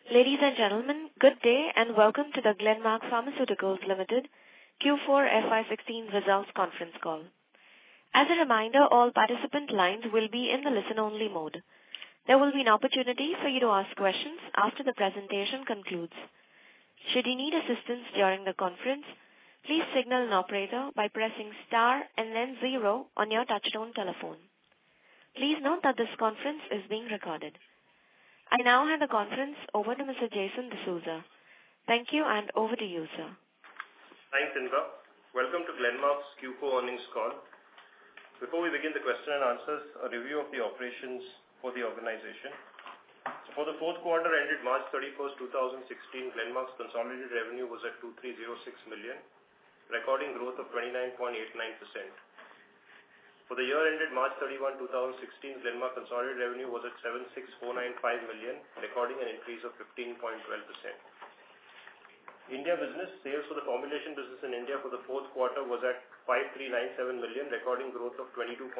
Ladies and gentlemen, good day and welcome to the Glenmark Pharmaceuticals Limited Q4 FY16 results conference call. As a reminder, all participant lines will be in the listen-only mode. There will be an opportunity for you to ask questions after the presentation concludes. Should you need assistance during the conference, please signal an operator by pressing star and then 0 on your touchtone telephone. Please note that this conference is being recorded. I now hand the conference over to Mr. Jason D'Souza. Thank you and over to you, sir. Thanks, Indra. Welcome to Glenmark's Q4 earnings call. Before we begin the question and answers, a review of the operations for the organization. For the fourth quarter ended March 31st, 2016, Glenmark's consolidated revenue was at 2306 million, recording growth of 29.89%. For the year ended March 31, 2016, Glenmark consolidated revenue was at 76495 million, recording an increase of 15.12%. India business sales for the formulation business in India for the fourth quarter was at 5397 million, recording growth of 22.52%.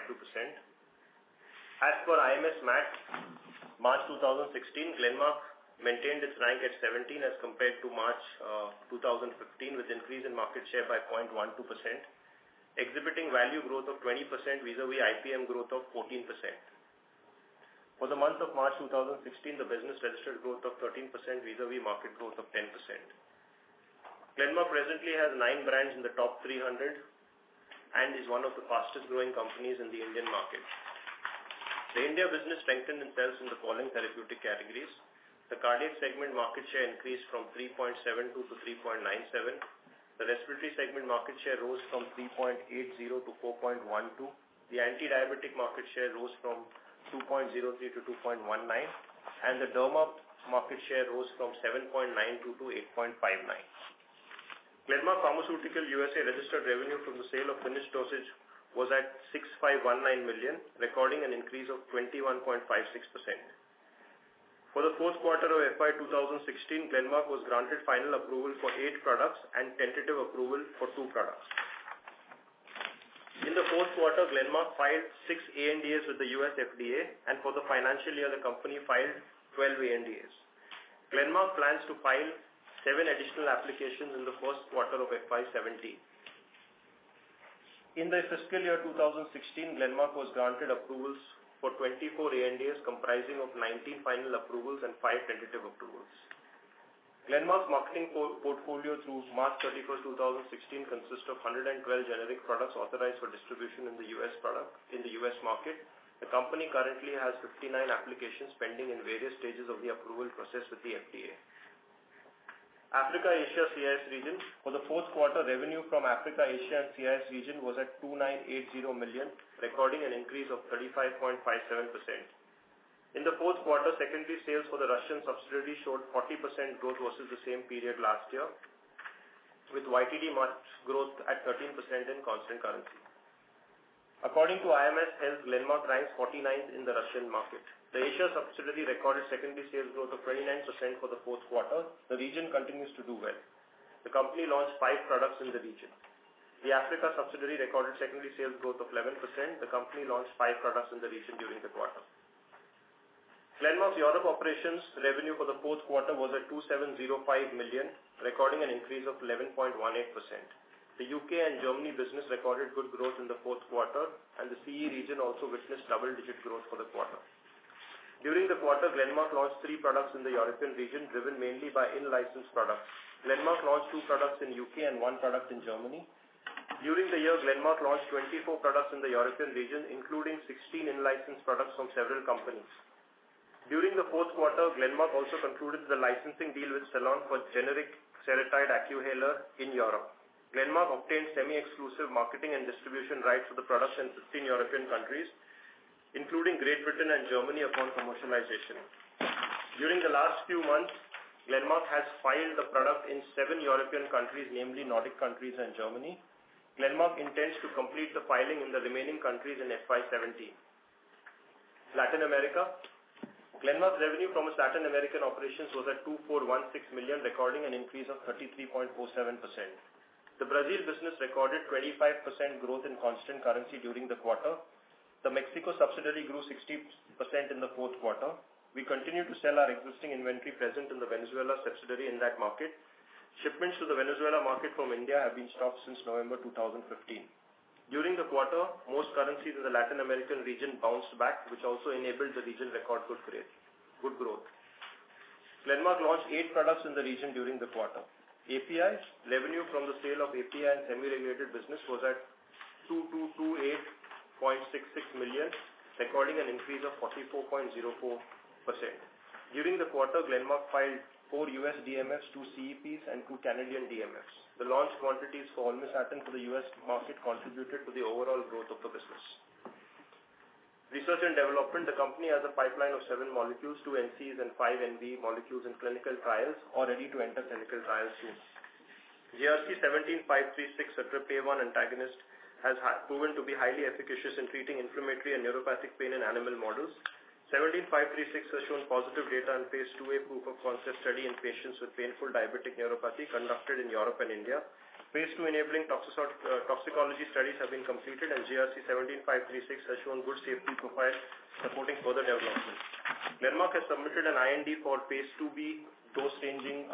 As per IMS MAT, March 2016, Glenmark maintained its rank at 17 as compared to March 2015 with increase in market share by 0.12%. Exhibiting value growth of 20% vis-a-vis IPM growth of 14%. For the month of March 2016, the business registered growth of 13% vis-a-vis market growth of 10%. Glenmark presently has 9 brands in the top 300 and is one of the fastest growing companies in the Indian market. The India business strengthened itself in the following therapeutic categories. The cardiac segment market share increased from 3.72 to 3.97. The respiratory segment market share rose from 3.80 to 4.12. The anti-diabetic market share rose from 2.03 to 2.19. And the derma market share rose from 7.92 to 8.59. Glenmark Pharmaceutical USA registered revenue from the sale of finished dosage was at 6519 million, recording an increase of 21.56%. For the fourth quarter of FY 2016, Glenmark was granted final approval for 8 products and tentative approval for 2 products. In the fourth quarter, Glenmark filed 6 ANDAs with the US FDA, and for the financial year, the company filed 12 ANDAs. Glenmark plans to file 7 additional applications in the first quarter of FY 17. In the fiscal year 2016, Glenmark was granted approvals for 24 ANDAs comprising of 19 final approvals and 5 tentative approvals. Glenmark's marketing portfolio through March 31st, 2016 consists of 112 generic products authorized for distribution in the US market. The company currently has 59 applications pending in various stages of the approval process with the FDA. Africa, Asia, CIS region. For the fourth quarter, revenue from Africa, Asia and CIS region was at 2980 million, recording an increase of 35.57%. In the fourth quarter, secondary sales for the Russian subsidiary showed 40% growth versus the same period last year, with YTD March growth at 13% in constant currency. According to IMS Health, Glenmark ranks 49th in the Russian market. The Asia subsidiary recorded secondary sales growth of 29% for the fourth quarter. The region continues to do well. The company launched 5 products in the region. The Africa subsidiary recorded secondary sales growth of 11%. The company launched 5 products in the region during the quarter. Glenmark's Europe operations revenue for the fourth quarter was at 2705 million, recording an increase of 11.18%. The UK and Germany business recorded good growth in the fourth quarter, and the CE region also witnessed double-digit growth for the quarter. During the quarter, Glenmark launched 3 products in the European region, driven mainly by in-licensed products. Glenmark launched 2 products in UK and 1 product in Germany. During the year, Glenmark launched 24 products in the European region, including 16 in-licensed products from several companies. During the fourth quarter, Glenmark also concluded the licensing deal with Celon for generic Seretide Acuhaler in Europe. Glenmark obtained semi-exclusive marketing and distribution rights for the products in 15 European countries, including Great Britain and Germany upon commercialization. During the last few months, Glenmark has filed the product in 7 European countries, namely Nordic countries and Germany. Glenmark intends to complete the filing in the remaining countries in FY 17. Latin America. Glenmark's revenue from its Latin American operations was at 2416 million, recording an increase of 33.47%. The Brazil business recorded 25% growth in constant currency during the quarter. The Mexico subsidiary grew 60% in the fourth quarter. We continue to sell our existing inventory present in the Venezuela subsidiary in that market. Shipments to the Venezuela market from India have been stopped since November 2015. During the quarter, most currencies in the Latin American region bounced back, which also enabled the region record good growth. Glenmark launched 8 products in the region during the quarter. API, revenue from the sale of API and semi-regulated business was at 2228.66 million, recording an increase of 44.04%. During the quarter, Glenmark filed 4 US DMFs, 2 CEPs and 2 Canadian DMFs. The launch quantities for olmesartan for the US market contributed to the overall growth of the business. Research and development, the company has a pipeline of 7 molecules, 2 NCEs and 5 NB molecules in clinical trials or ready to enter clinical trials soon. GRC 17536, a TRPA1 antagonist, has proven to be highly efficacious in treating inflammatory and neuropathic pain in animal models. 17536 has shown positive data in phase 2A proof of concept study in patients with painful diabetic neuropathy conducted in Europe and India. Phase 2 enabling toxicology studies have been completed and GRC 17536 has shown good safety profile supporting further development. Glenmark has submitted an IND for phase 2B dose ranging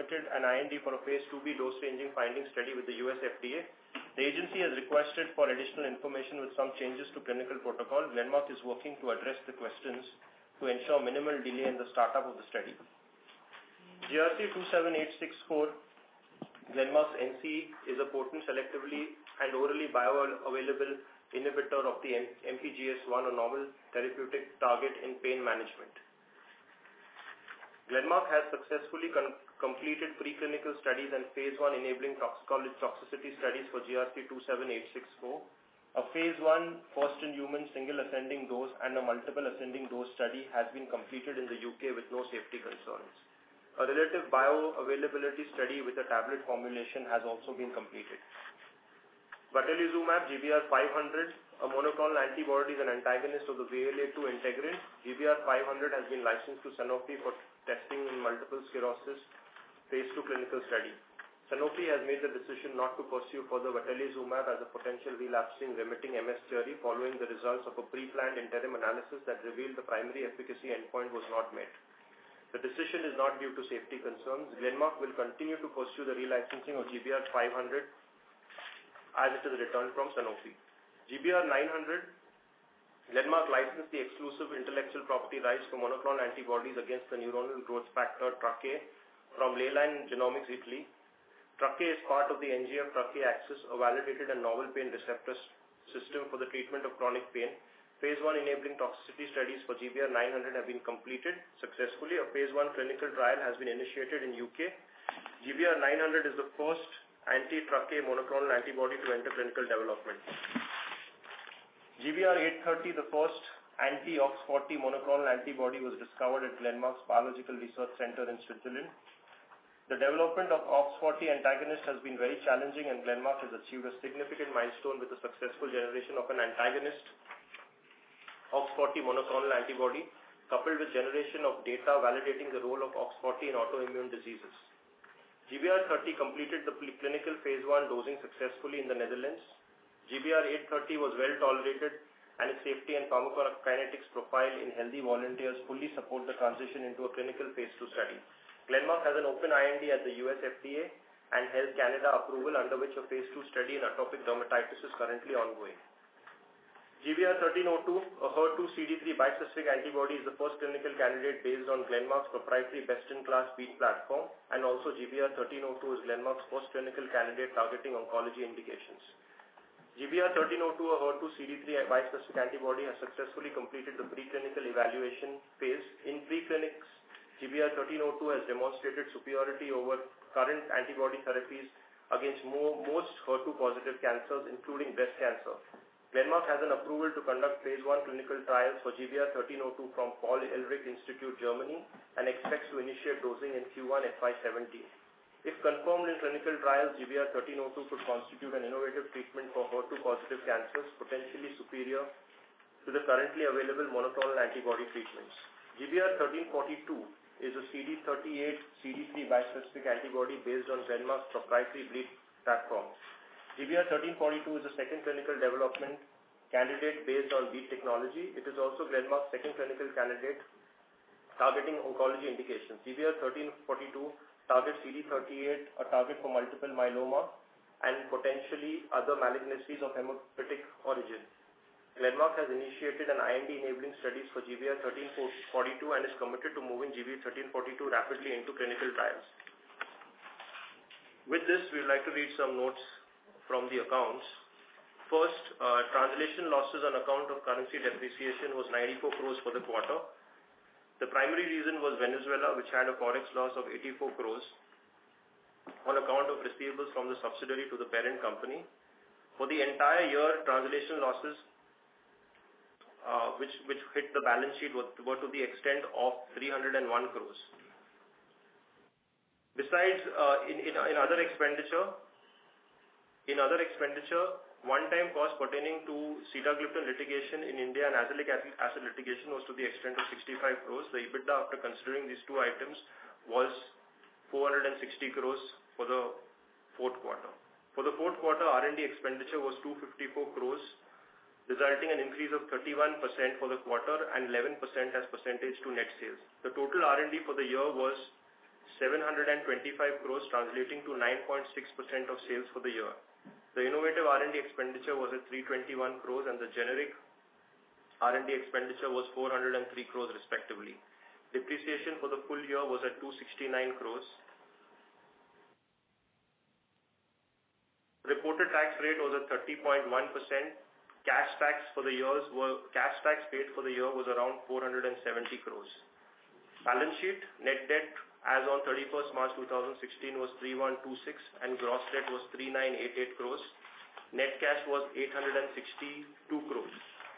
finding study with the US FDA. The agency has requested for additional information with some changes to clinical protocol. Glenmark is working to address the questions to ensure minimal delay in the startup of the study. GRC 27864, Glenmark's NCE, is a potent selectively and orally bioavailable inhibitor of the MPGS1, a novel therapeutic target in pain management. Glenmark has successfully completed preclinical studies and phase 1 enabling toxicity studies for GRC 27864. A phase 1 first-in-human single ascending dose and a multiple ascending dose study has been completed in the UK with no safety concerns. A relative bioavailability study with a tablet formulation has also been completed. Batalizumab GBR500, a monoclonal antibody, is an antagonist of the VLA2 integrin. GBR500 has been licensed to Sanofi for testing in multiple sclerosis phase 2 clinical study. Sanofi has made the decision not to pursue further Batalizumab as a potential relapsing remitting MS theory following the results of a pre-planned interim analysis that revealed the primary efficacy endpoint was not met. The decision is not due to safety concerns. Glenmark will continue to pursue the relicensing of GBR500 as it is returned from Sanofi. GBR900, Glenmark licensed the exclusive intellectual property rights for monoclonal antibodies against the neuronal growth factor TRKA from Leyline Genomics, Italy. TRKA is part of the NGF-TRKA axis, a validated and novel pain receptor system for the treatment of chronic pain. Phase 1 enabling toxicity studies for GBR900 have been completed successfully. A phase 1 clinical trial has been initiated in UK. GBR900 is the first anti-TRKA monoclonal antibody to enter clinical development. GBR830, the first anti-OX40 monoclonal antibody, was discovered at Glenmark's Biological Research Center in Switzerland. The development of OX40 antagonist has been very challenging and Glenmark has achieved a significant milestone with the successful generation of an antagonist OX40 monoclonal antibody coupled with generation of data validating the role of OX40 in autoimmune diseases. GBR30 completed the clinical phase 1 dosing successfully in the Netherlands. GBR830 was well tolerated and its safety and pharmacokinetics profile in healthy volunteers fully support the transition into a clinical phase 2 study. Glenmark has an open IND at the US FDA and Health Canada approval under which a phase 2 study in atopic dermatitis is currently ongoing. GBR1302, a HER2 CD3 bispecific antibody, is the first clinical candidate based on Glenmark's proprietary best-in-class BEAT platform, and also GBR1302 is Glenmark's first clinical candidate targeting oncology indications. GBR1302, a HER2 CD3 bispecific antibody, has successfully completed the preclinical evaluation phase. In preclinics, GBR1302 has demonstrated superiority over current antibody therapies against most HER2-positive cancers, including breast cancer. Glenmark has an approval to conduct phase 1 clinical trials for GBR1302 from Paul Ehrlich Institute, Germany, and expects to initiate dosing in Q1 FY17. If confirmed in clinical trials, GBR1302 could constitute an innovative treatment for HER2-positive cancers, potentially superior to the currently available monoclonal antibody treatments. GBR1342 is a CD38 CD3 bispecific antibody based on Glenmark's proprietary BEAT platform. GBR1342 is a second clinical development candidate based on BEAT technology. It is also Glenmark's second clinical candidate targeting oncology indications. GBR 1342 targets CD38, a target for multiple myeloma, and potentially other malignancies of hemolytic origin. Glenmark has initiated an IND-enabling studies for GBR 1342 and is committed to moving GBR 1342 rapidly into clinical trials. With this, we would like to read some notes from the accounts. First, translation losses on account of currency depreciation was 94 crores for the quarter. The primary reason was Venezuela, which had a forex loss of 84 crores on account of receivables from the subsidiary to the parent company. For the entire year, translation losses which hit the balance sheet were to the extent of 301 crores. Besides, in other expenditure, one-time cost pertaining to sitagliptin litigation in India and azelaic acid litigation was to the extent of 65 crores. The EBITDA after considering these two items was 460 crores for the fourth quarter. For the fourth quarter, R&D expenditure was 254 crores, resulting in an increase of 31% for the quarter and 11% as percentage to net sales. The total R&D for the year was 725 crores, translating to 9.6% of sales for the year. The innovative R&D expenditure was at 321 crores and the generic R&D expenditure was 403 crores respectively. Depreciation for the full year was at 269 crores. Reported tax rate was at 30.1%. Cash tax paid for the year was around 470 crores. Balance sheet, net debt as on 31st March 2016 was 3126 and gross debt was 3988 crores. Net cash was 862 crores.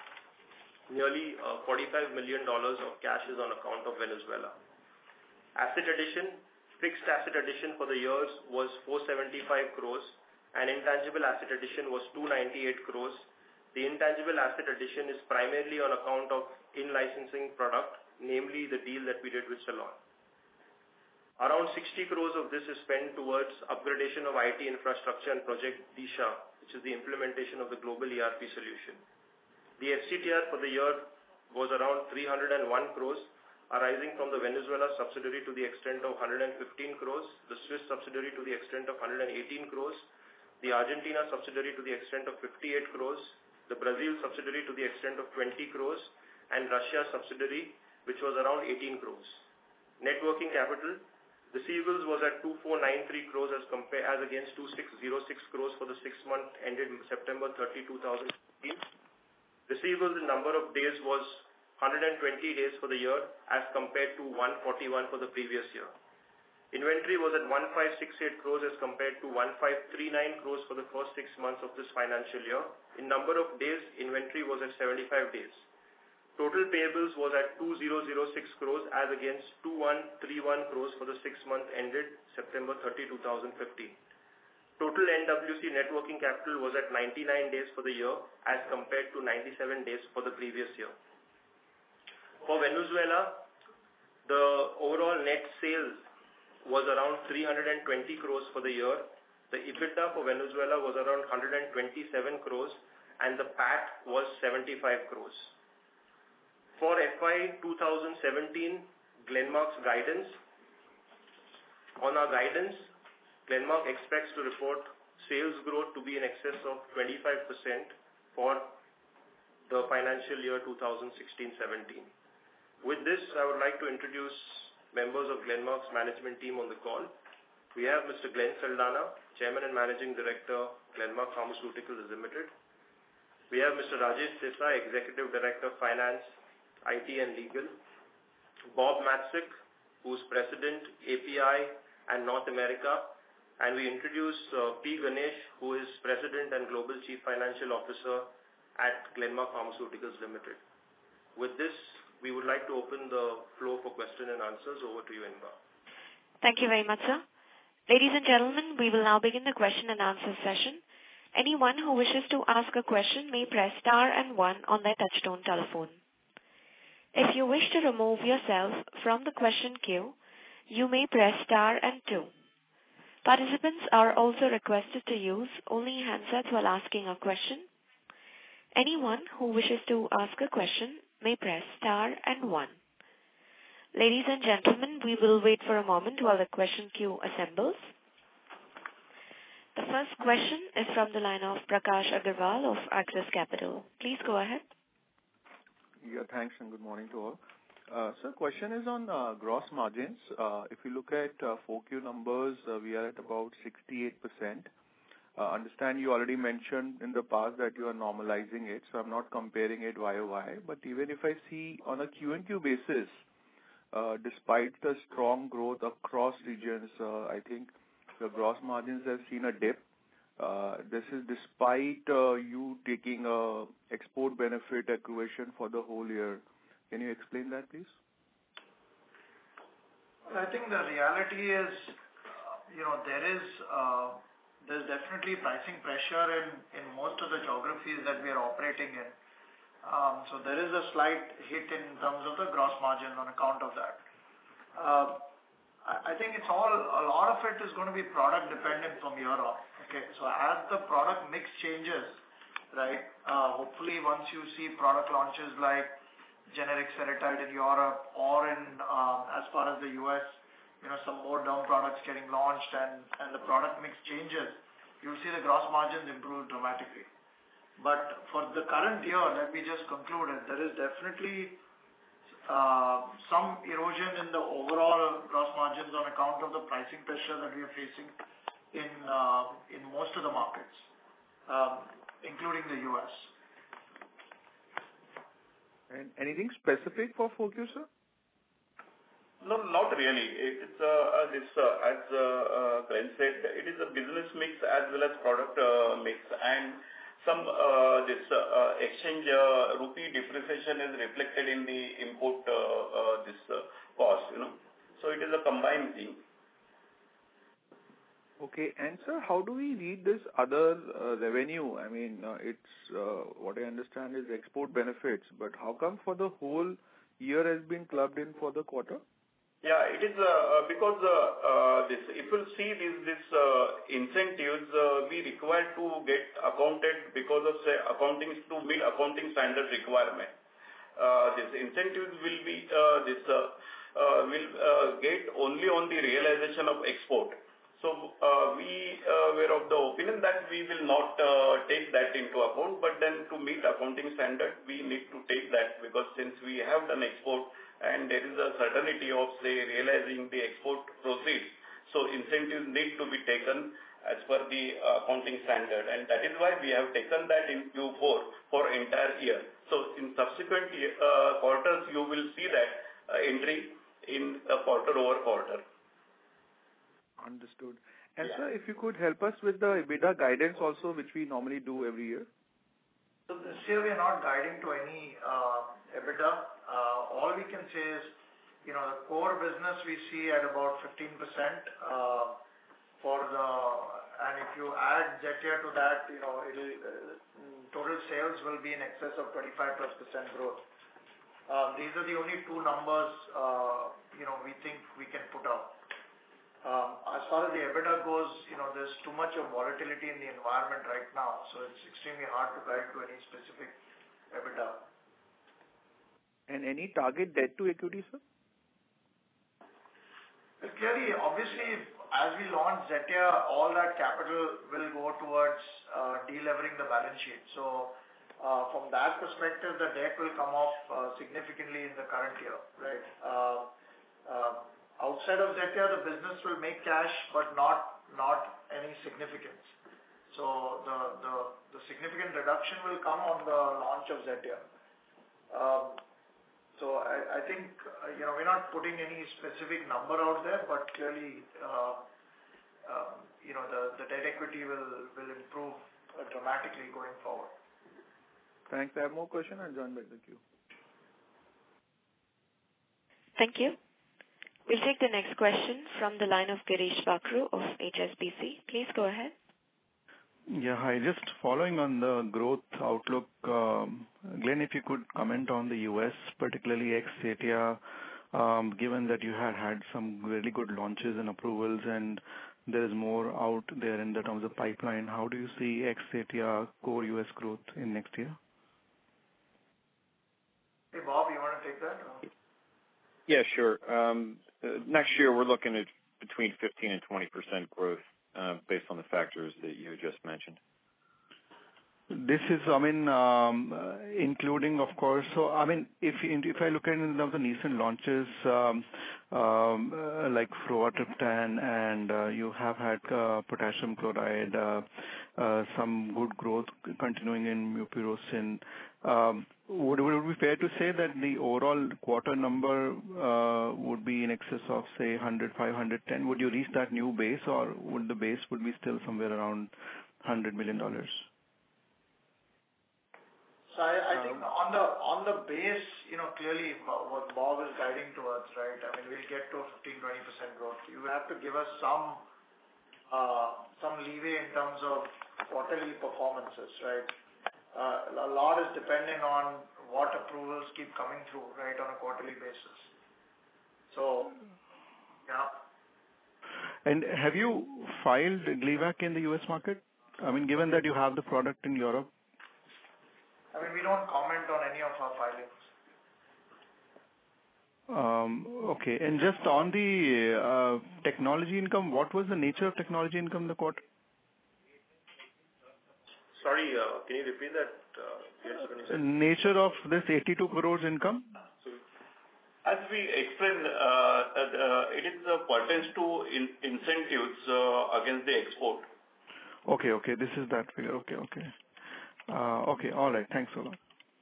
Nearly $45 million of cash is on account of Venezuela. Asset addition, fixed asset addition for the years was 475 crores and intangible asset addition was 298 crores. The intangible asset addition is primarily on account of in-licensing product, namely the deal that we did with Salon. Around 60 crores of this is spent towards upgradation of IT infrastructure and Project Disha, which is the implementation of the global ERP solution. The FCTR for the year was around 301 crores, arising from the Venezuela subsidiary to the extent of 115 crores, the Swiss subsidiary to the extent of 118 crores, the Argentina subsidiary to the extent of 58 crores, the Brazil subsidiary to the extent of 20 crores, and Russia subsidiary, which was around 18 crores. Net working capital, receivables was at 2493 crores as against 2606 crores for the 6 months ended September 30, 2015. Receivables in number of days was 120 days for the year as compared to 141 for the previous year. Inventory was at 1568 crores as compared to 1539 crores for the first 6 months of this financial year. In number of days, inventory was at 75 days. Total payables was at 2006 crores as against 2131 crores for the 6 months ended September 30, 2015. Total NWC net working capital was at 99 days for the year as compared to 97 days for the previous year. For Venezuela, the overall net sales was around 320 crores for the year. The EBITDA for Venezuela was around 127 crores and the PAT was 75 crores. For FY 2017, Glenmark's guidance. On our guidance, Glenmark expects to report sales growth to be in excess of 25% for the financial year 2016-17. With this, I would like to introduce members of Glenmark's management team on the call. We have Mr. Glenn Saldanha, Chairman and Managing Director, Glenmark Pharmaceuticals Limited. We have Mr. Rajesh Desai, Executive Director, Finance, IT and Legal. Bob Matzik, who is President, API and North America. And we introduce P. Ganesh, who is President and Global Chief Financial Officer at Glenmark Pharmaceuticals Limited. With this, we would like to open the floor for question and answers. Over to you, Inba. Thank you very much, sir. Ladies and gentlemen, we will now begin the question and answer session. Anyone who wishes to ask a question may press star and 1 on their touchtone telephone. If you wish to remove yourself from the question queue, you may press star and 2. Participants are also requested to use only handsets while asking a question. Anyone who wishes to ask a question may press star and 1. Ladies and gentlemen, we will wait for a moment while the question queue assembles. The first question is from the line of Prakash Agarwal of Axis Capital. Please go ahead. Yeah, thanks and good morning to all. Sir, question is on gross margins. If you look at 4Q numbers, we are at about 68%. Understand you already mentioned in the past that you are normalizing it, so I'm not comparing it YOY. But even if I see on a Q&Q basis, despite the strong growth across regions, I think the gross margins have seen a dip. This is despite you taking a export benefit accruation for the whole year. Can you explain that, please? I think the reality is, there's definitely pricing pressure in most of the geographies that we are operating in. So there is a slight hit in terms of the gross margin on account of that. I think a lot of it is going to be product dependent from here on. Okay, so as the product mix changes, right? Hopefully, once you see product launches like generic Seretide in Europe or in as far as the US, some more derm products getting launched and the product mix changes, you'll see the gross margins improve dramatically. But for the current year that we just concluded, there is definitely some erosion in the overall gross margins on account of the pricing pressure that we are facing in most of the markets, including the US. And anything specific for 4Q, sir? No, not really. It's as Glenn said, it is a business mix as well as product mix, and some exchange rupee depreciation is reflected in the import cost. So it is a combined thing. Okay, and sir, how do we read this other revenue? I mean, it's what I understand is export benefits, but how come for the whole year has been clubbed in for the quarter? Yeah, it is because if you see this incentives, we require to get accounted because of accounting to meet accounting standard requirement. This incentives will be will get only on the realization of export. So we were of the opinion that we will not take that into account, but then to meet accounting standard, we need to take that because since we have done export and there is a certainty of, say, realizing the export proceeds, so incentives need to be taken as per the accounting standard, and that is why we have taken that in Q4 for entire year. So in subsequent quarters, you will see that entry in quarter over quarter. Understood. And yeah. Sir, if you could help us with the EBITDA guidance also, which we normally do every year. So this year we are not guiding to any EBITDA. All we can say is, the core business we see at about 15% and if you add Zetia to that, total sales will be in excess of 25+% growth. These are the only two numbers, we think we can put out. As far as the EBITDA goes, there's too much of volatility in the environment right now, so it's extremely hard to guide to any specific EBITDA. And any target debt to equity, sir? Clearly, obviously, as we launch Zetia, all that capital will go towards delevering the balance sheet. So, from that perspective, the debt will come off significantly in the current year, right? Outside of Zetia, the business will make cash, but not any significance. So the significant reduction will come on the launch of Zetia. So I think we're not putting any specific number out there, but clearly the debt equity will improve dramatically going forward. Thanks. I have more questions. I'll join back the queue. Thank you. We'll take the next question from the line of Girish Bakru of HSBC. Please go ahead. Yeah, hi. Just following on the growth outlook, Glenn, if you could comment on the US, particularly ex-Zetia, given that you had some really good launches and approvals and there is more out there in the terms of pipeline, how do you see ex-Zetia core US growth in next year? Hey, Bob, you want to take that? Yeah, sure. Next year, we're looking at between 15 and 20% growth based on the factors that you just mentioned. This is, including, of course. So, if I look at the recent launches, like fluvotriptan, and you have had potassium chloride, some good growth continuing in mupirocin. Would it be fair to say that the overall quarter number would be in excess of, say, 100, 510? Would you reach that new base, or would the base would be still somewhere around $100 million? So I think on the base, clearly what Bob is guiding towards, right? I mean, we'll get to 15-20% growth. You have to give us some leeway in terms of quarterly performances, right? A lot is depending on what approvals keep coming through, right, on a quarterly basis. So, yeah. And have you filed Gleevec in the U.S. market? I mean, given that you have the product in Europe. I mean, we don't comment on any of our filings. Okay. And just on the technology income, what was the nature of technology income in the quarter? Sorry, can you repeat that? Nature of this 82 crores income? As we explained, it is pertains to incentives against the export. Okay. This is that figure. Okay. Okay. All right. Thanks a lot.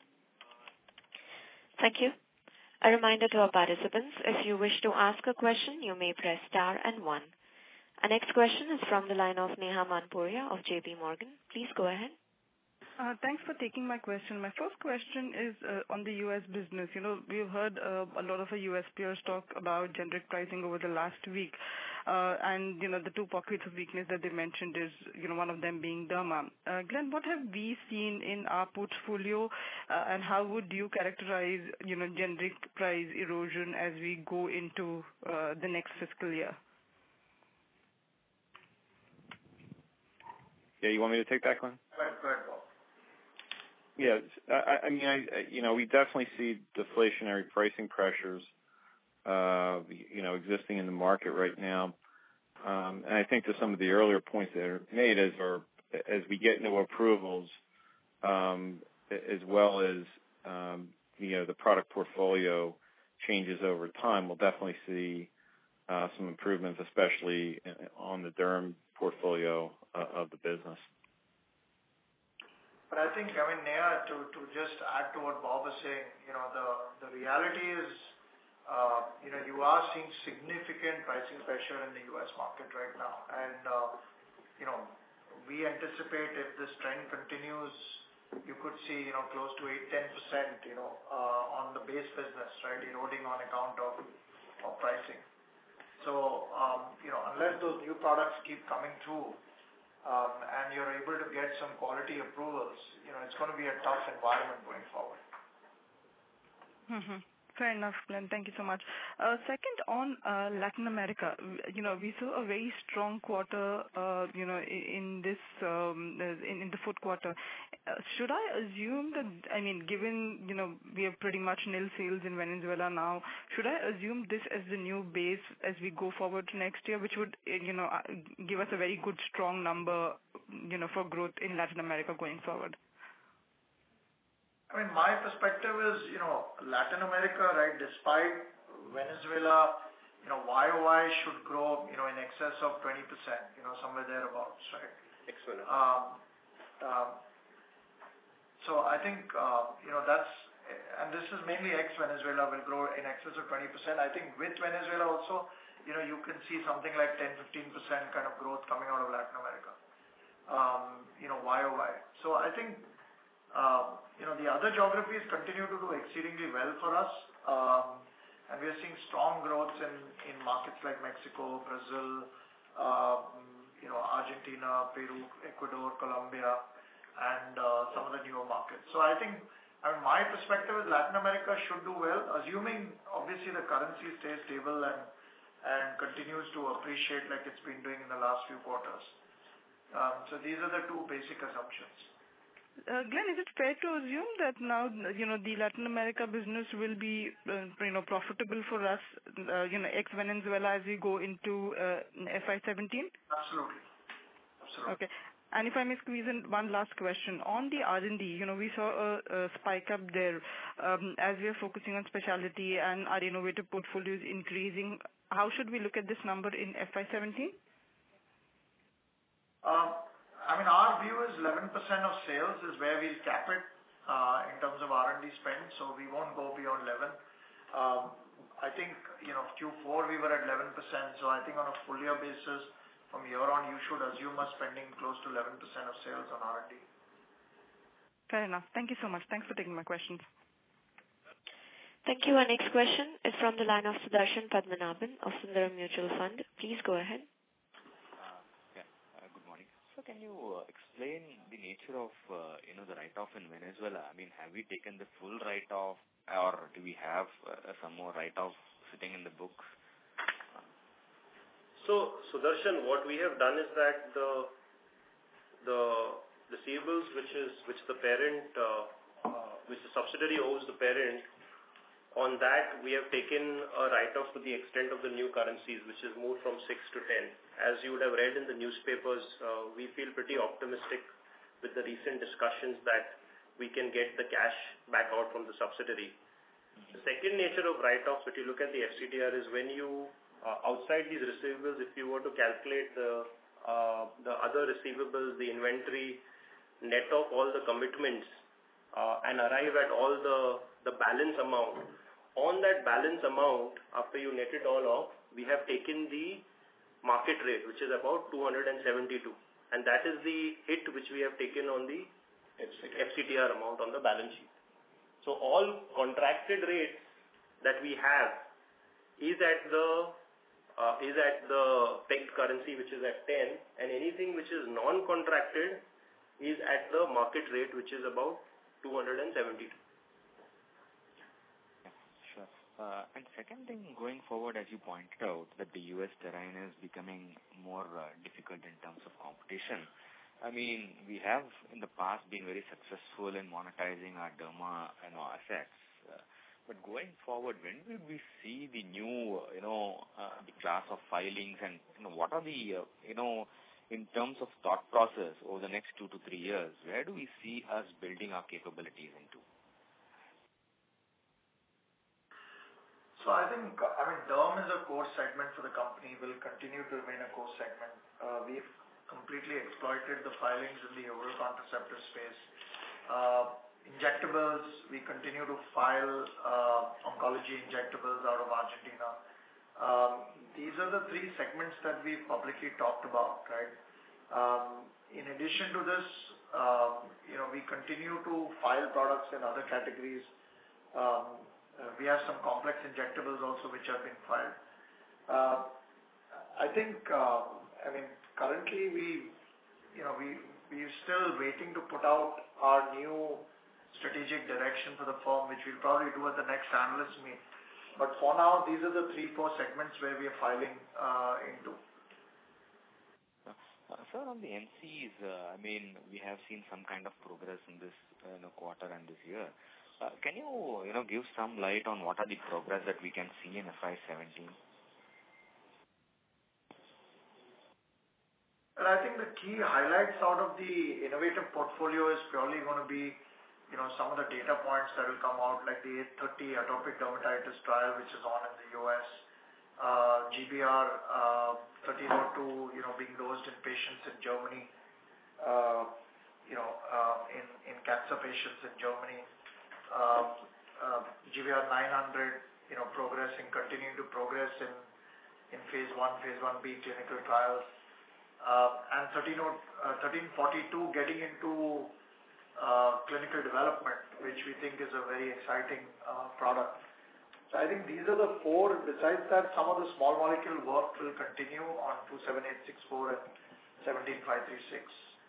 Thank you. A reminder to our participants, if you wish to ask a question, you may press star and 1. Our next question is from the line of Neha Manpuria of JP Morgan. Please go ahead. Thanks for taking my question. My first question is on the U.S. business. We've heard a lot of U.S. peers talk about generic pricing over the last week. And, the two pockets of weakness that they mentioned is, one of them being derma. Glenn, what have we seen in our portfolio and how would you characterize, generic price erosion as we go into the next fiscal year? Yeah, you want me to take that, Glenn? Go ahead, Bob. Yeah, we definitely see deflationary pricing pressures, existing in the market right now. And I think to some of the earlier points that are made as we get new approvals, as well as, the product portfolio changes over time, we'll definitely see some improvements, especially on the derm portfolio of the business. But I think, Neha, to just add to what Bob is saying, the reality is, you are seeing significant pricing pressure in the U.S. market right now. And, we anticipate if this trend continues, you could see, close to 8-10%, on the base business, right, eroding on account of pricing. So, unless those new products keep coming through, and you're able to get some quality approvals, it's going to be a tough environment going forward. Mm-hmm. Fair enough, Glenn. Thank you so much. Second, on Latin America, we saw a very strong quarter, in this in the fourth quarter. Should I assume that? I mean, given we have pretty much nil sales in Venezuela now, should I assume this as the new base as we go forward to next year, which would give us a very good strong number, for growth in Latin America going forward? I mean, my perspective is, Latin America, right, despite Venezuela, YOY should grow, in excess of 20%, somewhere thereabouts, right? So I think, that's, and this is mainly ex-Venezuela will grow in excess of 20%. I think with Venezuela also, you can see something like 10-15% kind of growth coming out of Latin America, YOY. So I think, the other geographies continue to do exceedingly well for us. And we are seeing strong growth in markets like Mexico, Brazil, Argentina, Peru, Ecuador, Colombia, and some of the newer markets. So I think, my perspective is Latin America should do well, assuming obviously the currency stays stable and continues to appreciate like it's been doing in the last few quarters. So these are the two basic assumptions. Glenn, is it fair to assume that now, the Latin America business will be, profitable for us, ex Venezuela as we go into FY17? Absolutely. Okay. And if I may squeeze in one last question. On the R&D, we saw a spike up there as we are focusing on specialty and our innovative portfolio is increasing. How should we look at this number in FY17? Our view is 11% of sales is where we'll cap it in terms of R&D spend, so we won't go beyond 11. I think, Q4 we were at 11%, so I think on a full year basis, from here on, you should assume us spending close to 11% of sales on R&D. Fair enough. Thank you so much. Thanks for taking my questions. Thank you. Our next question is from the line of Sudarshan Padmanabhan of Sundaram Mutual Fund. Please go ahead. Good morning. So can you explain the nature of the write-off in Venezuela? I mean, have we taken the full write-off, or do we have some more write-off sitting in the books? So, Sudarshan, what we have done is that the receivables which the parent, which the subsidiary owes the parent, on that we have taken a write-off to the extent of the new currencies, which is moved from 6 to 10. As you would have read in the newspapers, we feel pretty optimistic with the recent discussions that we can get the cash back out from the subsidiary. The second nature of write-offs, if you look at the FCTR, is when you outside these receivables, if you were to calculate the other receivables, the inventory, net of all the commitments, and arrive at all the balance amount. On that balance amount, after you net it all off, we have taken the market rate, which is about 272, and that is the hit which we have taken on the FCTR amount on the balance sheet. So all contracted rates that we have is at the pegged currency, which is at 10, and anything which is non-contracted is at the market rate, which is about 272. Sure. And second thing, going forward, as you pointed out, that the U.S. terrain is becoming more difficult in terms of competition. I mean, we have in the past been very successful in monetizing our derma assets. But going forward, when will we see the new, the class of filings, and what are the, in terms of thought process over the next 2 to 3 years, where do we see us building our capabilities into? So I think, derm is a core segment for the company, will continue to remain a core segment. We've completely exploited the filings in the oral contraceptive space. Injectables, we continue to file oncology injectables out of Argentina. These are the 3 segments that we've publicly talked about, right? In addition to this, we continue to file products in other categories. We have some complex injectables also which have been filed. I think, currently we're still waiting to put out our new strategic direction for the firm, which we'll probably do at the next analyst meet. But for now, these are the 3-4 segments where we are filing into. Sir, on the NCEs, we have seen some kind of progress in this quarter and this year. Can you, give some light on what are the progress that we can see in FY17? Well, I think the key highlights out of the innovative portfolio is purely going to be, some of the data points that will come out, like the 830 atopic dermatitis trial, which is on in the US, GBR 1302, being dosed in patients in Germany, in cancer patients in Germany, GBR 900, continuing to progress in phase 1, phase 1B clinical trials, and 1342 getting into clinical development, which we think is a very exciting product. So I think these are the 4. Besides that, some of the small molecule work will continue on 27864 and 17536.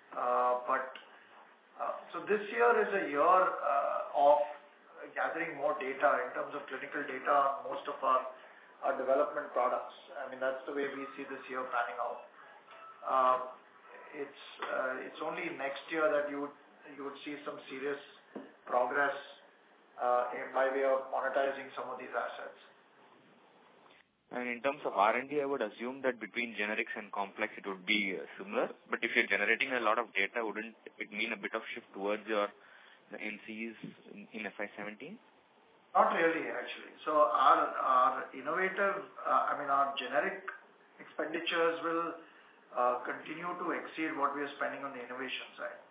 So this year is a year of gathering more data in terms of clinical data on most of our development products. That's the way we see this year panning out. It's only next year that you you would see some serious progress by way of monetizing some of these assets. And in terms of R&D, I would assume that between generics and complex it would be similar. But if you're generating a lot of data, wouldn't it mean a bit of shift towards the NCEs in FY17? Not really, actually. So our innovative, our generic expenditures will continue to exceed what we are spending on the innovation side.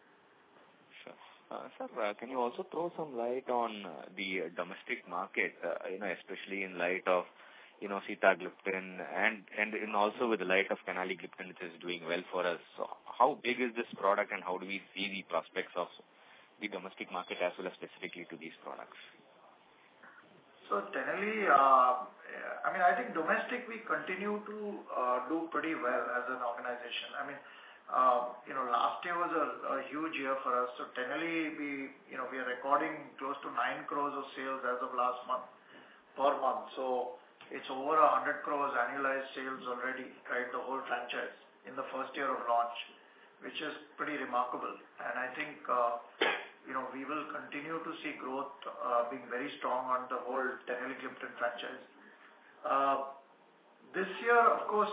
Sir, can you also throw some light on the domestic market, especially in light of sitagliptin and also with the light of canagliptin, which is doing well for us. So how big is this product and how do we see the prospects of the domestic market as well as specifically to these products? So generally, I think domestic we continue to do pretty well as an organization. Last year was a huge year for us. So generally we are recording close to 9 crores of sales as of last month per month. So it's over 100 crores annualized sales already, right? The whole franchise in the first year of launch, which is pretty remarkable. And I think, we will continue to see growth being very strong on the whole teneligliptin franchise. This year, of course,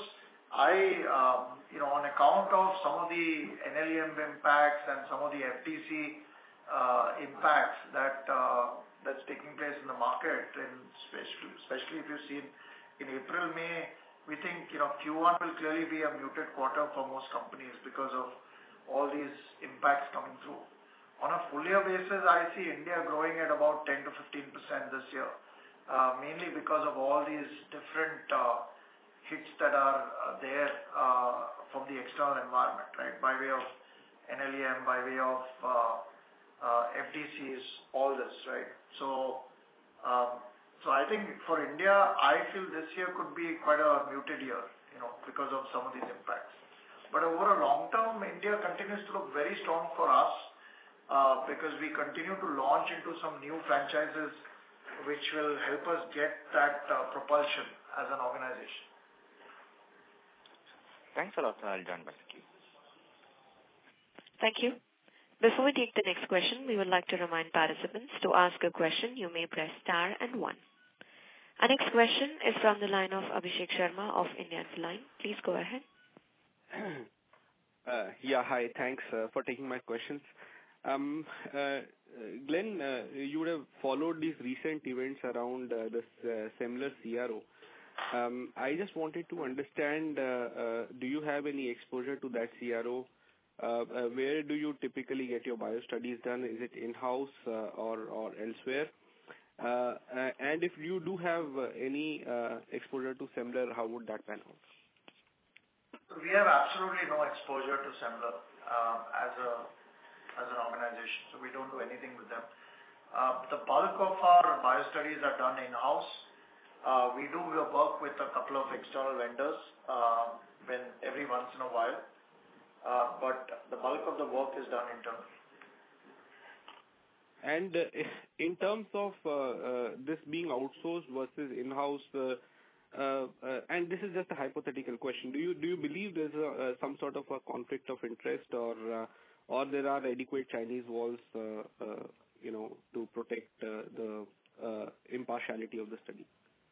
on account of some of the NLEM impacts and some of the FTC impacts that's taking place in the market, and especially if you've seen in April, May, we think Q1 will clearly be a muted quarter for most companies because of all these impacts coming through. On a full year basis, I see India growing at about 10 to 15% this year, mainly because of all these different hits that are there from the external environment, right? By way of NLEM, by way of FDCs, all this, right? So I think for India, I feel this year could be quite a muted year, because of some of these impacts. But over a long term, India continues to look very strong for us because we continue to launch into some new franchises which will help us get that propulsion as an organization. Thanks a lot, sir. I'll join back to you. Thank you. Before we take the next question, we would like to remind participants to ask a question, you may press star and 1. Our next question is from the line of Abhishek Sharma of Indian Line. Please go ahead. Hi. Thanks for taking my questions. Glenn, you would have followed these recent events around this Semler CRO. I just wanted to understand, do you have any exposure to that CRO? Where do you typically get your bio studies done? Is it in-house or elsewhere? And if you do have any exposure to Semler, how would that pan out? We have absolutely no exposure to Semler as an organization, so we don't do anything with them. The bulk of our bio studies are done in-house. We do work with a couple of external vendors every once in a while, but the bulk of the work is done internally. And in terms of this being outsourced versus in-house, and this is just a hypothetical question, do you believe there's some sort of a conflict of interest, or there are adequate Chinese walls, to protect the impartiality of the study?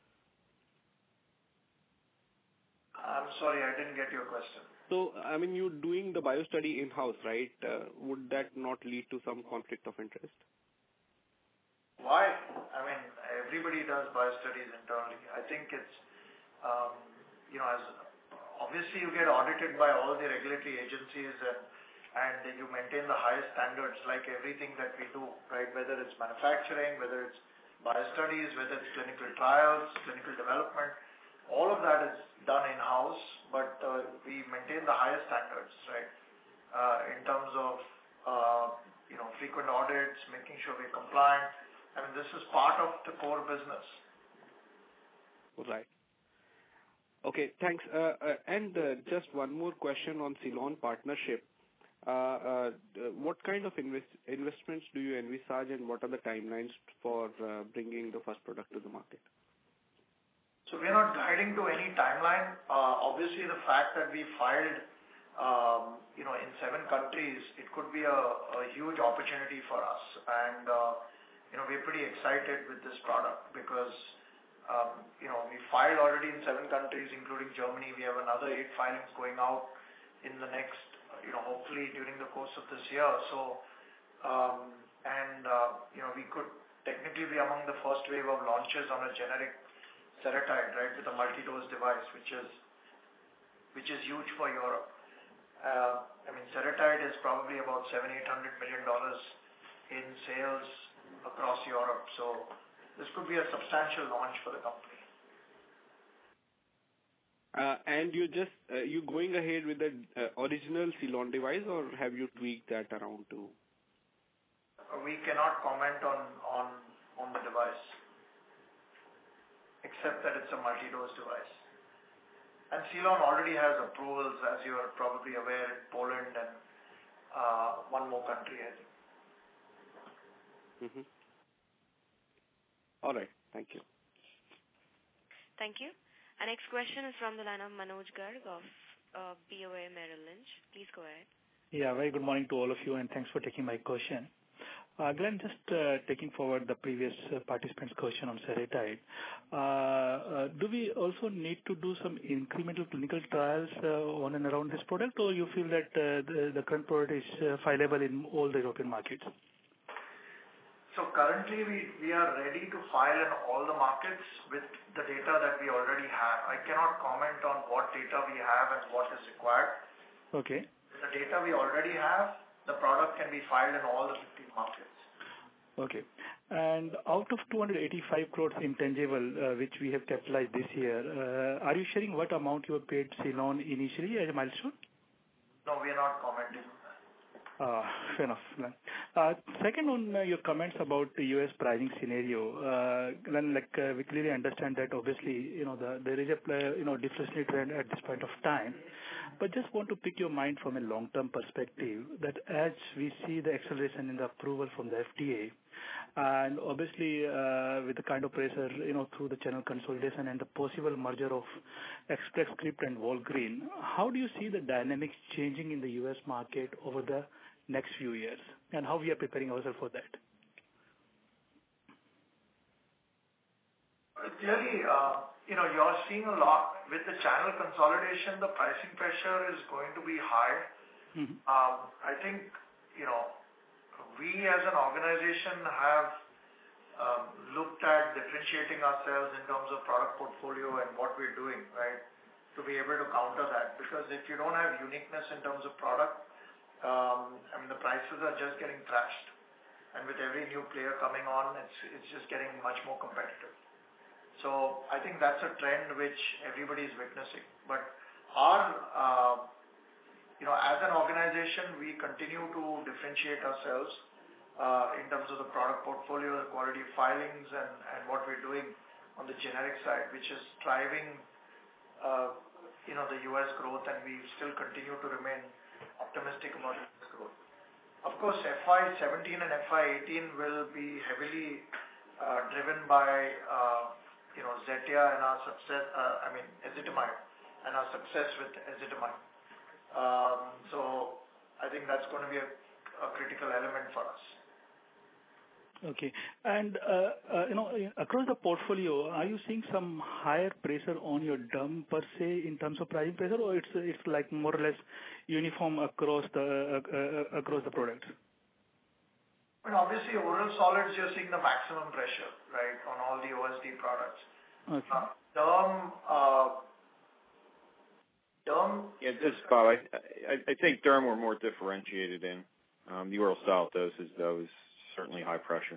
I'm sorry, I didn't get your question. So, you're doing the bio study in-house, right? Would that not lead to some conflict of interest? Why? Everybody does bio studies internally. I think it's, obviously you get audited by all the regulatory agencies and you maintain the highest standards like everything that we do, right? Whether it's manufacturing, whether it's bio studies, whether it's clinical trials, clinical development, all of that is done in-house, but we maintain the highest standards, right? In terms of, frequent audits, making sure we're compliant. This is part of the core business. Right. Okay, thanks. And just one more question on Ceylon partnership. What kind of investments do you envisage, and what are the timelines for bringing the first product to the market? So we're not guiding to any timeline. Obviously, the fact that we filed in 7 countries, it could be a huge opportunity for us. And, we're pretty excited with this product because, we filed already in 7 countries, including Germany. We have another 8 filings going out in the next, hopefully during the course of this year. So, we could technically be among the first wave of launches on a generic Seretide, right, with a multi-dose device, which is huge for Europe. Seretide is probably about $700-800 million in sales across Europe. So this could be a substantial launch for the company. And you going ahead with the original Ceylon device, or have you tweaked that around too? We cannot comment on the device, except that it's a multi-dose device. And Ceylon already has approvals, as you are probably aware, in Poland and one more country, I think. Mm-hmm. All right. Thank you. Thank you. Our next question is from the line of Manoj Garg of BOA Merrill Lynch. Please go ahead. Yeah, very good morning to all of you, and thanks for taking my question. Glenn, just taking forward the previous participant's question on Seretide, do we also need to do some incremental clinical trials on and around this product, or you feel that the current product is fileable in all the European markets? So currently we are ready to file in all the markets with the data that we already have. I cannot comment on what data we have and what is required. Okay. The data we already have, the product can be filed in all the 15 markets. Okay. And out of 285 crores intangible, which we have capitalized this year, are you sharing what amount you have paid Ceylon initially as a milestone? No, we are not commenting on that. Fair enough, Glenn. Second, on your comments about the U.S. pricing scenario, Glenn, we clearly understand that obviously, there is a deflationary trend at this point of time. But just want to pick your mind from a long-term perspective that as we see the acceleration in the approval from the FDA, and obviously with the kind of pressure, through the channel consolidation and the possible merger of Express Scripts and Walgreens, how do you see the dynamics changing in the U.S. market over the next few years, and how we are preparing ourselves for that? Clearly, you're seeing a lot with the channel consolidation. The pricing pressure is going to be high. Mm-hmm. I think, we as an organization have looked at differentiating ourselves in terms of product portfolio and what we're doing, right, to be able to counter that. Because if you don't have uniqueness in terms of product, the prices are just getting trashed. And with every new player coming on, it's just getting much more competitive. So I think that's a trend which everybody is witnessing. But our, as an organization, we continue to differentiate ourselves in terms of the product portfolio, the quality of filings, and what we're doing on the generic side, which is driving, the U.S. growth, and we still continue to remain optimistic about this growth. Of course, FY17 and FY18 will be heavily driven by Zetia and our success, ezetimibe, and our success with ezetimibe. So I think that's going to be a critical element for us. Okay. And, across the portfolio, are you seeing some higher pressure on your derm per se in terms of pricing pressure, or it's like more or less uniform across the products? Well, obviously, oral solids, you're seeing the maximum pressure, right, on all the OSD products. Okay. Derm. Yeah, this is Bob. I think derm we're more differentiated in. The oral solid doses, though, is certainly high pressure.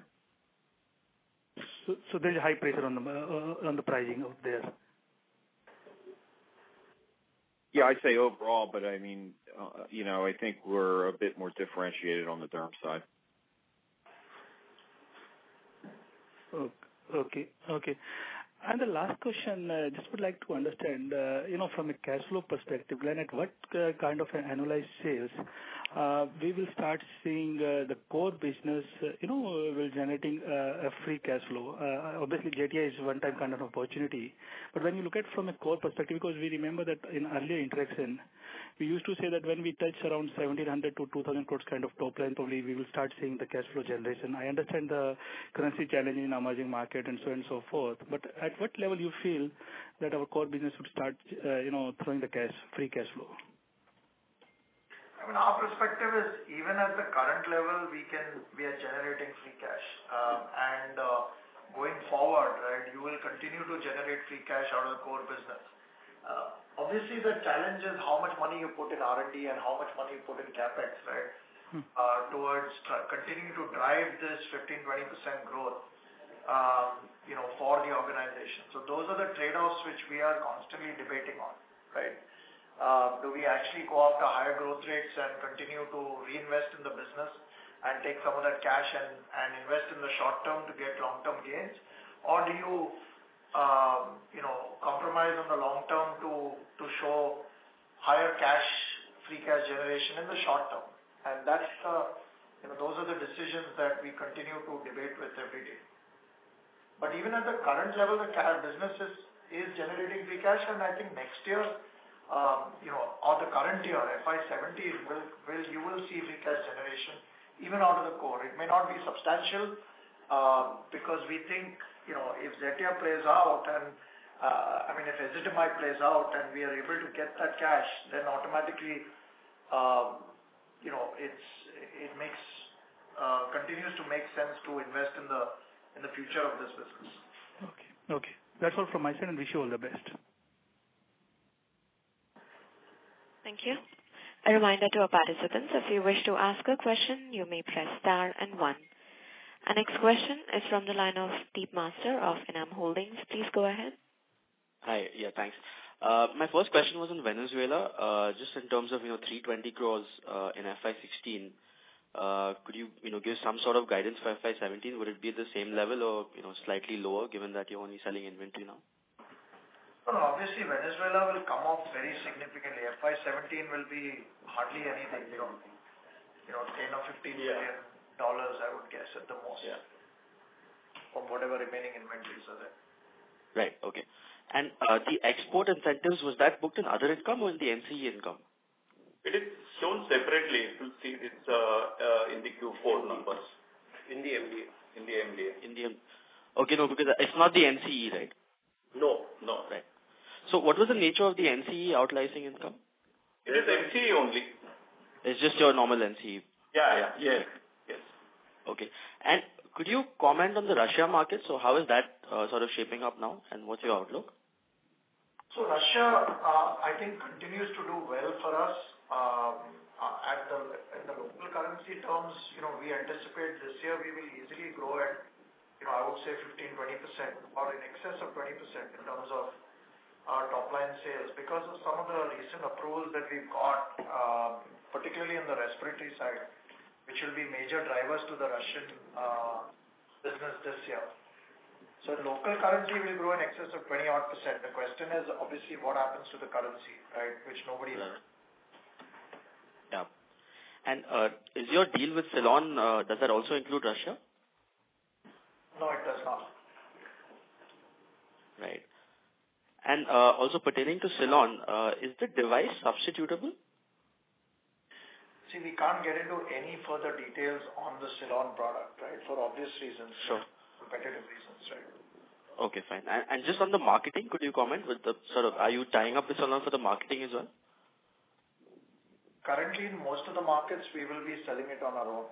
So there's high pressure on the pricing out there. Yeah, I'd say overall, but I think we're a bit more differentiated on the derm side. Okay. And the last question, just would like to understand, from a cash flow perspective, Glenn, at what kind of an annualized sales we will start seeing the core business, will generating a free cash flow. Obviously, Zetia is one-time kind of opportunity, but when you look at from a core perspective, because we remember that in earlier interaction, we used to say that when we touch around 1,700 to 2,000 crores kind of top line, probably we will start seeing the cash flow generation. I understand the currency challenge in emerging market and so on and so forth, but at what level you feel that our core business would start, throwing the free cash flow? I mean, our perspective is even at the current level, we are generating free cash. Going forward, right, you will continue to generate free cash out of the core business. Obviously, the challenge is how much money you put in R&D and how much money you put in CapEx, right, towards continuing to drive this 15-20% growth, for the organization. So those are the trade-offs which we are constantly debating on, right? Do we actually go after higher growth rates and continue to reinvest in the business and take some of that cash and invest in the short term to get long-term gains? Or do you, compromise on the long term to show higher free cash generation in the short term? And that's those are the decisions that we continue to debate with every day. But even at the current level, the business is generating free cash, and I think next year, or the current year, FY17, you will see free cash generation even out of the core. It may not be substantial because we think, if Zetia plays out and, if ezetimibe plays out and we are able to get that cash, then automatically, it continues to make sense to invest in the future of this business. Okay. That's all from my side, and wish you all the best. Thank you. A reminder to our participants, if you wish to ask a question, you may press star and 1. Our next question is from the line of Deep Master of Enam Holdings. Please go ahead. Hi. Yeah, thanks. My first question was on Venezuela. Just in terms of 320 crores in FY16. Could you give some sort of guidance for FY17? Would it be at the same level or slightly lower, given that you're only selling inventory now? No, obviously Venezuela will come off very significantly. FY17 will be hardly anything, 10 or 15 million dollars, I would guess, at the most. Yeah. From whatever remaining inventories are there. Right. Okay. And the export incentives, was that booked in other income or in the NCE income? It is shown separately. You will see it's in the Q4 numbers. In the MDA. Okay, no, because it's not the NCE, right? No. Right. So what was the nature of the NCE out-licensing income? It is NCE only. It's just your normal NCE? Yeah. Yes. Okay. And could you comment on the Russia market? So how is that sort of shaping up now, and what's your outlook? So Russia, I think, continues to do well for us. In the local currency terms, we anticipate this year we will easily grow at, I would say 15-20% or in excess of 20% in terms of our top line sales because of some of the recent approvals that we've got, particularly in the respiratory side, which will be major drivers to the Russian business this year. So in local currency will grow in excess of 20-odd%. The question is obviously what happens to the currency, right? Which nobody knows. Yeah. And is your deal with Ceylon, does that also include Russia? No, it does not. Right. And also pertaining to Ceylon, is the device substitutable? See, we can't get into any further details on the Ceylon product, right? For obvious reasons. Sure. Competitive reasons, right? Okay, fine. And just on the marketing, could you comment with the are you tying up with Ceylon for the marketing as well? Currently, in most of the markets, we will be selling it on our own.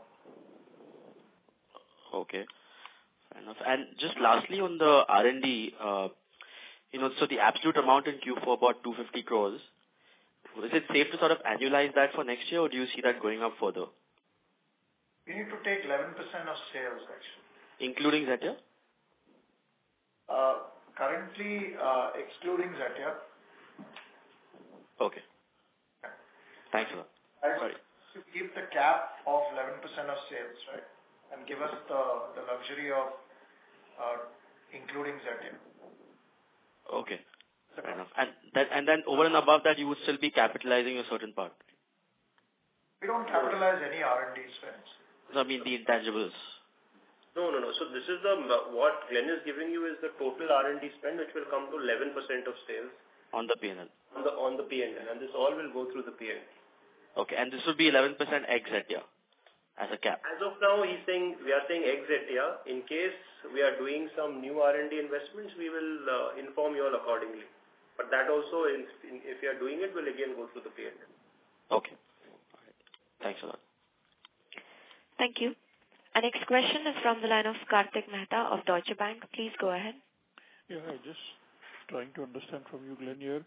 Okay. Fair enough. And just lastly on the R&D, so the absolute amount in Q4 about 250 crores. Is it safe to sort of annualize that for next year, or do you see that going up further? We need to take 11% of sales, actually. Including Zetia? Currently, excluding Zetia. Okay. Thanks a lot. Sorry. To keep the cap of 11% of sales, right? And give us the luxury of including Zetia. Okay. Fair enough. And then over and above that, you would still be capitalizing a certain part? We don't capitalize any R&D spends. No, I mean the intangibles. No. So this is what Glenn is giving you is the total R&D spend, which will come to 11% of sales. On the P&L. on the P&L, and this all will go through the P&L. Okay, and this will be 11% exit year as a cap. As of now, we are saying exit year. In case we are doing some new R&D investments, we will inform you all accordingly. But that also, if you are doing it, will again go through the P&L. Okay. All right. Thanks a lot. Thank you. Our next question is from the line of Kartik Mehta of Deutsche Bank. Please go ahead. Yeah, just trying to understand from you, Glenn, here.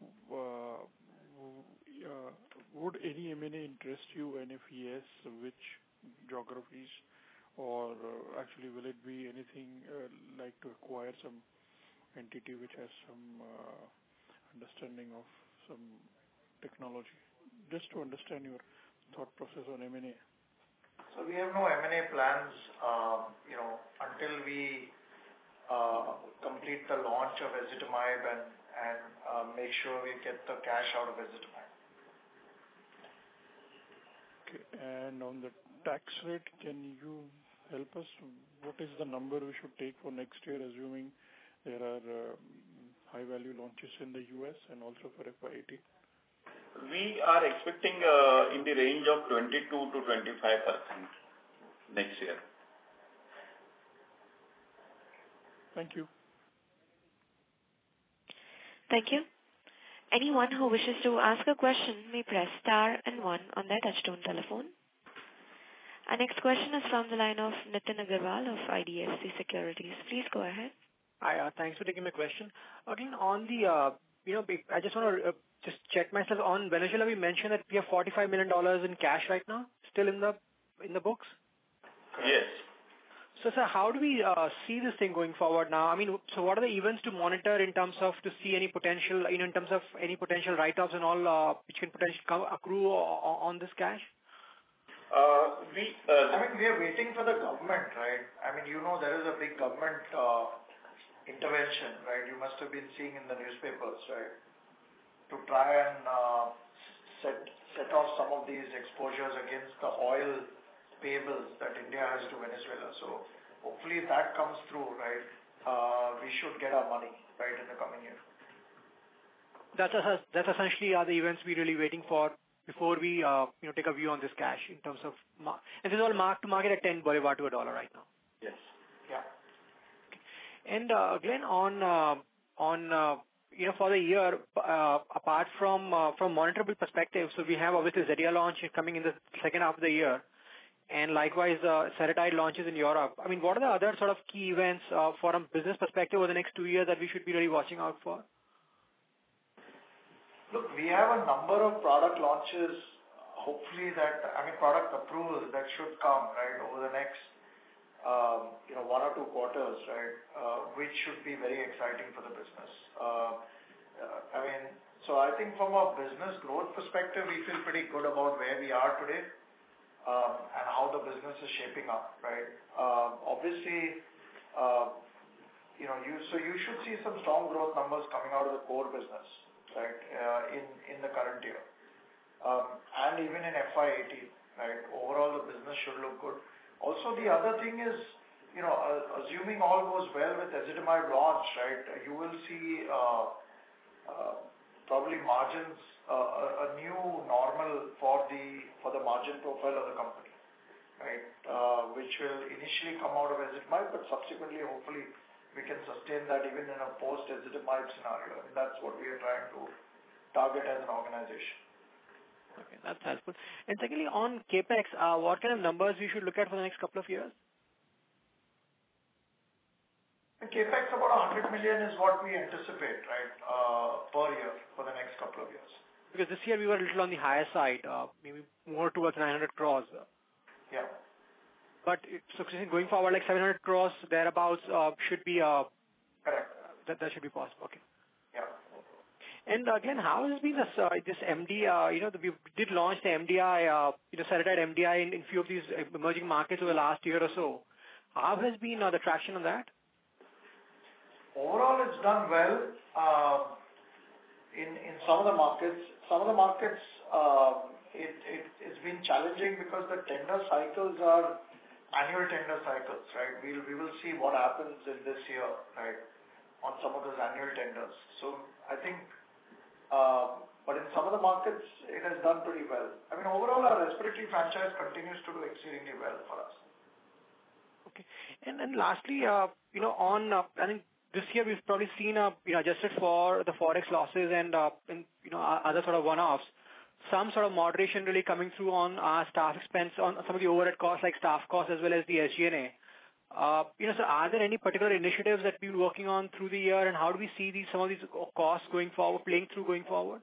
Would any M&A interest you, and if yes, which geographies, or actually will it be anything like to acquire some entity which has some understanding of some technology? Just to understand your thought process on M&A. So we have no M&A plans, until we complete the launch of ezetimibe and make sure we get the cash out of ezetimibe. Okay, and on the tax rate, can you help us? What is the number we should take for next year, assuming there are high-value launches in the US and also for FY18? We are expecting in the range of 22 to 25% next year. Thank you. Thank you. Anyone who wishes to ask a question may press star and one on their touchtone telephone. Our next question is from the line of Nitin Agarwal of IDFC Securities. Please go ahead. Hi, thanks for taking my question. Again, on the, I just want to just check myself on Venezuela. We mentioned that we have $45 million in cash right now, still in the books. Yes. So, sir, how do we see this thing going forward now? I mean, so what are the events to monitor in terms of to see any potential, in terms of any potential write-offs and all, which can potentially accrue on this cash? We are waiting for the government, right? I mean, there is a big government intervention, right? You must have been seeing in the newspapers, right? To try and set off some of these exposures against the oil payables that India has to Venezuela. So hopefully if that comes through, right, we should get our money, right, in the coming year. That's essentially are the events we're really waiting for before we take a view on this cash in terms of and this is all marked to market at 10 Bolivar to $1 right now. Yes. Yeah. Okay. And Glenn, on for the year, apart from monitorable perspective, so we have obviously Zetia launch coming in the second half of the year, and likewise Seretide launches in Europe. I mean, what are the other sort of key events from a business perspective over the next 2 years that we should be really watching out for? Look, we have a number of product launches, hopefully product approvals that should come, right, over the next 1 or 2 quarters, right, which should be very exciting for the business. So I think from a business growth perspective, we feel pretty good about where we are today and how the business is shaping up, right. Obviously, you should see some strong growth numbers coming out of the core business, right, in the current year, and even in FY18, right. Overall, the business should look good. Also, the other thing is, assuming all goes well with ezetimibe launch, right, you will see probably margins, a new normal for the margin profile of the company, right, which will initially come out of ezetimibe, but subsequently, hopefully, we can sustain that even in a post-ezetimibe scenario. I mean, that's what we are trying to target as an organization. Okay, that's helpful. And secondly, on CAPEX, what kind of numbers we should look at for the next couple of years? The CAPEX about 100 million is what we anticipate, right, per year for the next couple of years. Because this year we were a little on the higher side, maybe more towards 900 crores. Yeah. But so going forward, like 700 crores thereabouts should be correct. That should be possible. Okay. Yeah. And Glenn, how has been this MDI? We did launch the MDI, Seretide MDI in few of these emerging markets over the last year or so. How has been the traction on that? Overall, it's done well in some of the markets. Some of the markets, it's been challenging because the tender cycles are annual tender cycles, right? We will see what happens in this year, right, on some of those annual tenders. So I think But in some of the markets, it has done pretty well. I mean, overall, our respiratory franchise continues to do exceedingly well for us. Okay. And then lastly, I think this year we've probably seen, adjusted for the forex losses and other sort of one-offs, some sort of moderation really coming through on our staff expense, on some of the overhead costs like staff costs as well as the SG&A. So are there any particular initiatives that we're working on through the year, and how do we see some of these costs going forward, playing through going forward?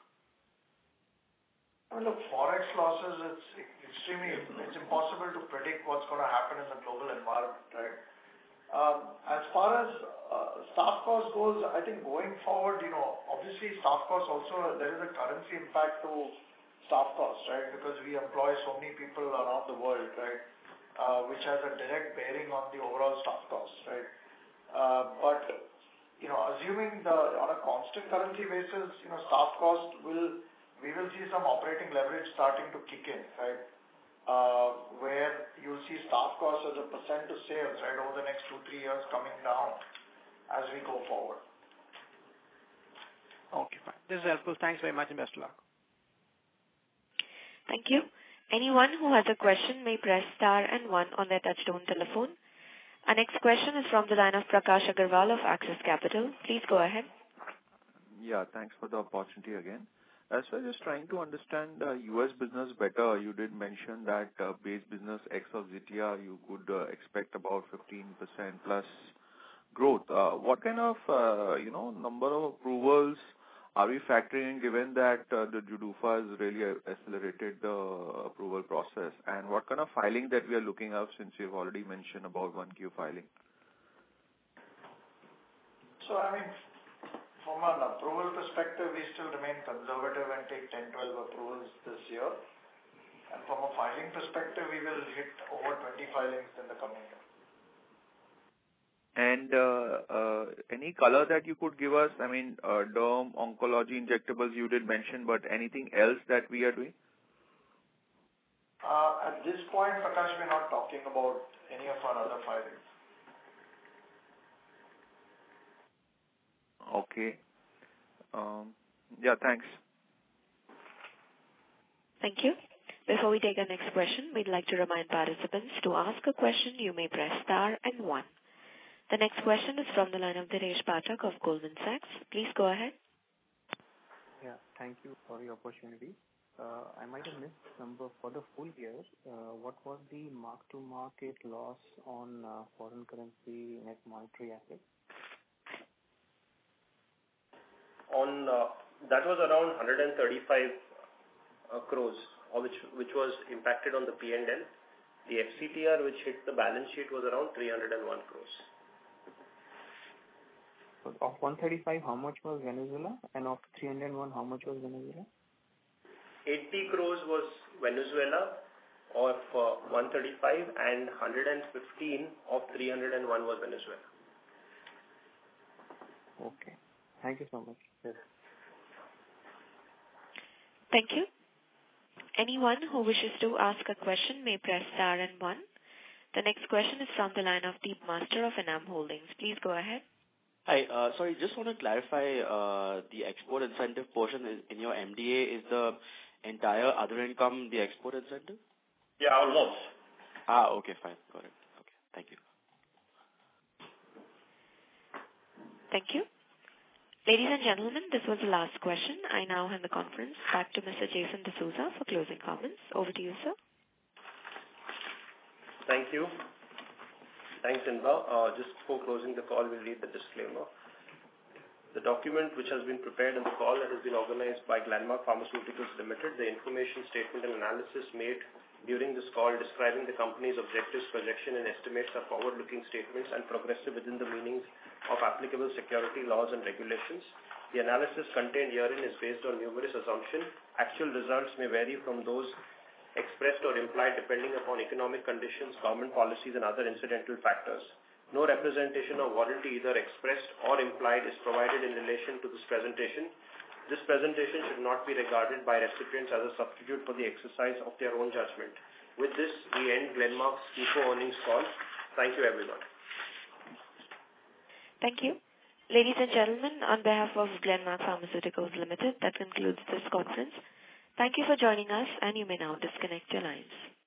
I mean, look, forex losses, it's impossible to predict what's going to happen in the global environment, right? As far as staff cost goes, I think going forward, obviously staff costs also, there is a currency impact to staff costs, right? Because we employ so many people around the world, right? Which has a direct bearing on the overall staff costs, right? But assuming on a constant currency basis, staff cost we will see some operating leverage starting to kick in, right? Where you'll see staff costs as a percent of sales, right, over the next 2-3 years coming down as we go forward. Okay, fine. This is helpful. Thanks very much and best of luck. Thank you. Anyone who has a question may press star and 1 on their touchtone telephone. Our next question is from the line of Prakash Agarwal of Axis Capital. Please go ahead. Yeah, thanks for the opportunity again. So just trying to understand U.S. business better. You did mention that base business ex of Zetia, you could expect about 15% plus growth. What kind of number of approvals are we factoring in, given that the JDUFA has really accelerated the approval process? And what kind of filing that we are looking at, since you've already mentioned about 1Q filing? So, I mean, from an approval perspective, we still remain conservative and take 10-12 approvals this year. And from a filing perspective, we will hit over 20 filings in the coming year. And any color that you could give us? I mean, derm, oncology, injectables you did mention, but anything else that we are doing? At this point, Prakash, we're not talking about any of our other filings. Okay. Yeah, thanks. Thank you. Before we take our next question, we'd like to remind participants to ask a question, you may press star and 1. The next question is from the line of Dinesh Pathak of Goldman Sachs. Please go ahead. Yeah, thank you for the opportunity. I might have missed number for the full year. What was the mark-to-market loss on foreign currency net monetary assets? That was around 135 crores, which was impacted on the P&L. The FCTR which hit the balance sheet was around 301 crores. So of 135, how much was Venezuela? And of 301, how much was Venezuela? 80 crores was Venezuela of 135, and 115 of 301 was Venezuela. Okay. Thank you so much. Yes. Thank you. Anyone who wishes to ask a question may press star and 1. The next question is from the line of Deep Master of Enam Holdings. Please go ahead. Hi. Sorry, just want to clarify the export incentive portion in your MDA. Is the entire other income the export incentive? Yeah, almost. Okay, fine. Got it. Okay, thank you. Thank you. Ladies and gentlemen, this was the last question. I now hand the conference back to Mr. Jason D'Souza for closing comments. Over to you, sir. Thank you. Thanks, Inba. Just before closing the call, we'll read the disclaimer. The document which has been prepared in the call that has been organized by Glenmark Pharmaceuticals Limited, the information, statement and analysis made during this call describing the company's objectives, projection and estimates are forward-looking statements and progressive within the meanings of applicable security laws and regulations. The analysis contained herein is based on numerous assumptions. Actual results may vary from those expressed or implied depending upon economic conditions, government policies and other incidental factors. No representation or warranty either expressed or implied is provided in relation to this presentation. This presentation should not be regarded by recipients as a substitute for the exercise of their own judgment. With this, we end Glenmark's Q4 earnings call. Thank you, everyone. Thank you. Ladies and gentlemen, on behalf of Glenmark Pharmaceuticals Limited, that concludes this conference. Thank you for joining us, and you may now disconnect your lines.